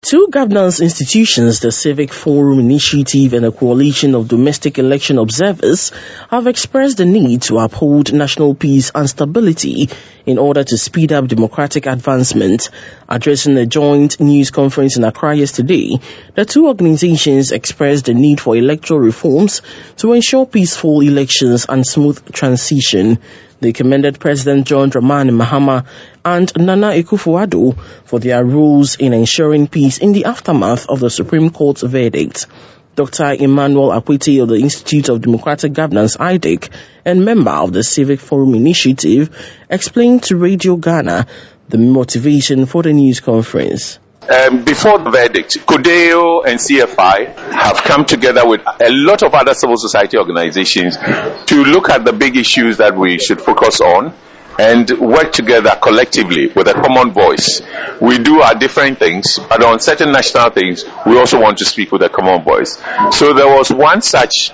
Two governance institutions, the Civic Forum Initiative and a coalition of domestic election observers, have expressed the need to uphold national peace and stability in order to speed up democratic advancement. Addressing a joint news conference in Accra yesterday, the two organizations expressed the need for electoral reforms to ensure peaceful elections and smooth transition. They commended President John Dramani Mahama and Nana Akufo-Addo for their roles in ensuring peace in the aftermath of the Supreme Court's verdict. Dr. Emmanuel Akwete of the Institute of Democratic Governance, IDEC, and member of the Civic Forum Initiative, explained to Radio Ghana the motivation for the news conference. Before the verdict, CODEO and CFI have come together with a lot of other civil society organizations to look at the big issues that we should focus on and work together collectively with a common voice. We do our different things, but on certain national things, we also want to speak with a common voice. So there was one such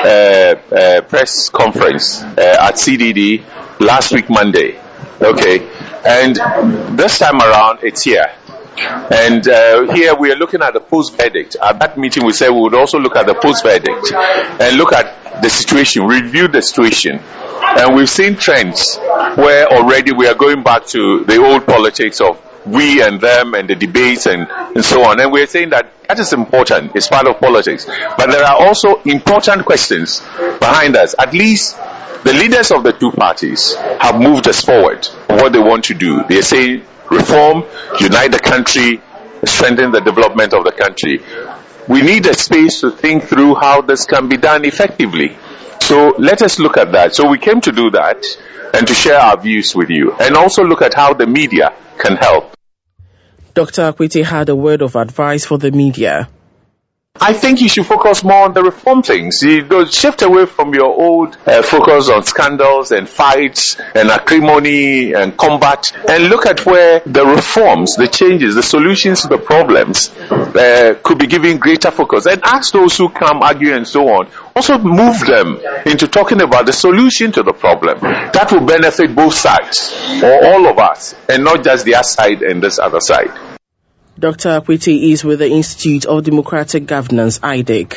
press conference at CDD last week, Monday. Okay, and this time around, it's here. And here we are looking at the post-verdict. At that meeting we said we would also look at the post-verdict and look at the situation, review the situation. And we've seen trends where already we are going back to the old politics of we and them and the debates and so on. And we're saying that is important. It's part of politics. But there are also important questions behind us. At least the leaders of the two parties have moved us forward on what they want to do. They're saying reform, unite the country, strengthen the development of the country. We need a space to think through how this can be done effectively. So let us look at that. So we came to do that and to share our views with you and also look at how the media can help. Dr. Akwete had a word of advice for the media. I think you should focus more on the reform things. You don't shift away from your old focus on scandals and fights and acrimony and combat and look at where the reforms, the changes, the solutions to the problems could be given greater focus. And ask those who come argue and so on, also move them into talking about the solution to the problem. That will benefit both sides or all of us and not just their side and this other side. Dr. Akwete is with the Institute of Democratic Governance, IDEC.